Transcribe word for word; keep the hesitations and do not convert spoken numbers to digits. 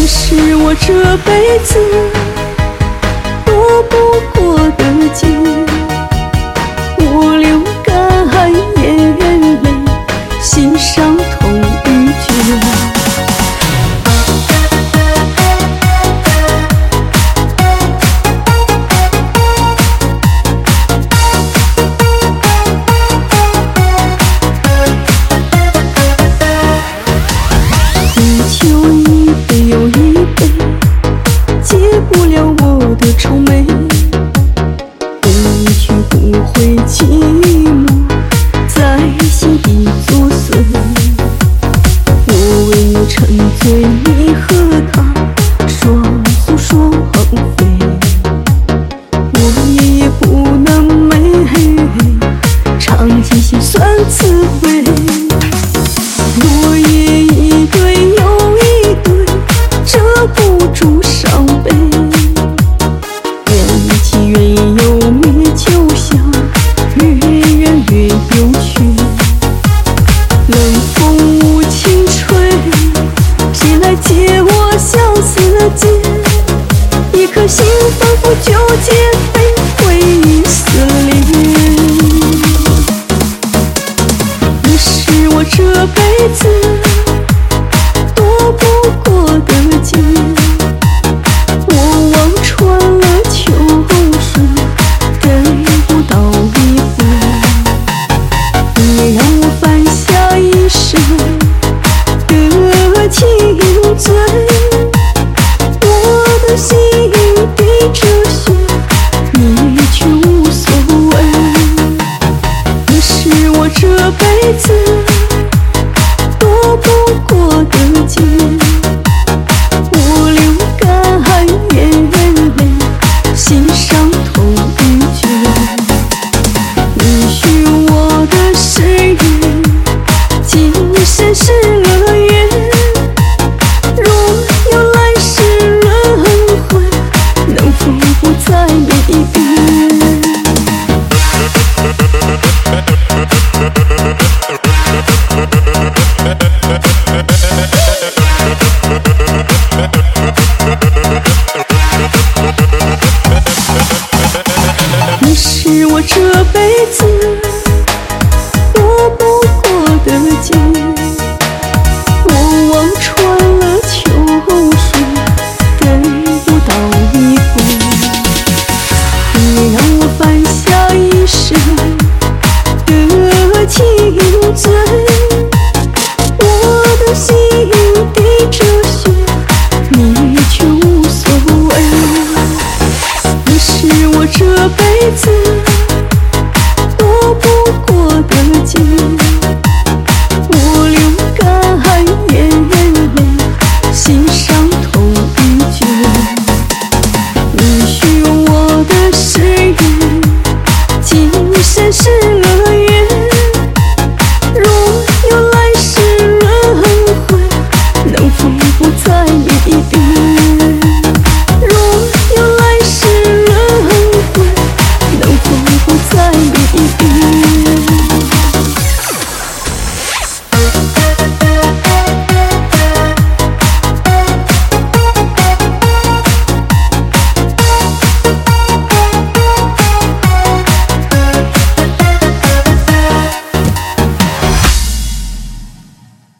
你是我这辈子躲不过的劫，我流干眼泪，心伤痛欲绝。不了我的愁眉，不去不会寂寞在心底作祟。我为你沉醉，你和他双宿双飞，我夜夜不能寐，尝尽心酸滋味。落叶一堆又一堆，遮不住伤悲。缘由灭就像越远越有趣，冷风无情吹，谁来解我相思结？一颗心反复纠结，被回忆撕裂。你是我这辈子躲不过的劫，我望穿了秋水，给不到一分，你让我犯下一生的情罪。